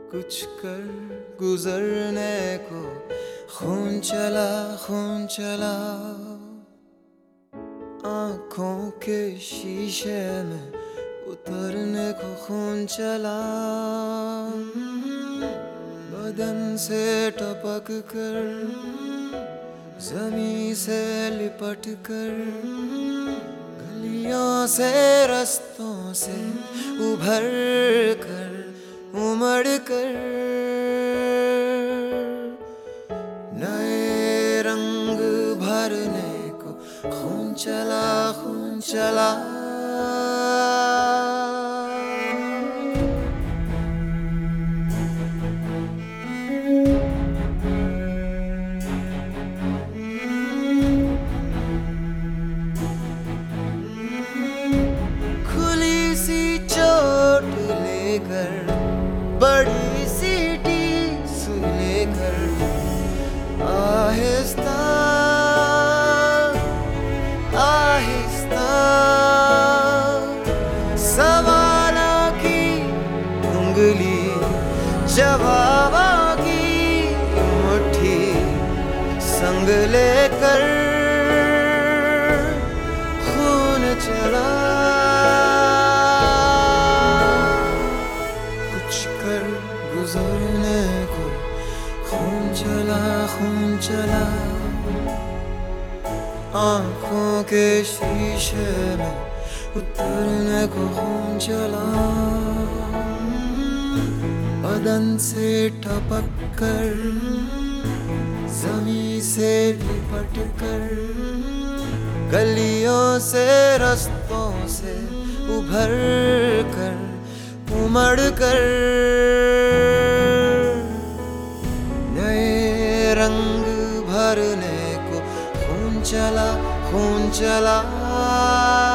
कुछ कर गुजरने को खून चला खून चला। आंखों के शीशे में उतरने को खून चला। बदन से टपक कर जमीन से लिपट कर गलियों से रस्तों से उभर कर उमड़ कर नए रंग भरने को खून चला खून चला। खुली सी चोट लेकर बड़ी सी टीस लेकर आहिस्ता आहिस्ता सवालों की उंगली जवाबों की मुट्ठी संग लेकर खून चला। कुछ कर गुजरने को खून चला खून चला। आंखों के शीशे में उतरने को खून चला। बदन से टपक कर जमीन से लिपट कर गलियों से रस्तों से उभर कर उमड़ कर नए रंग भरने को खून चला खून चला।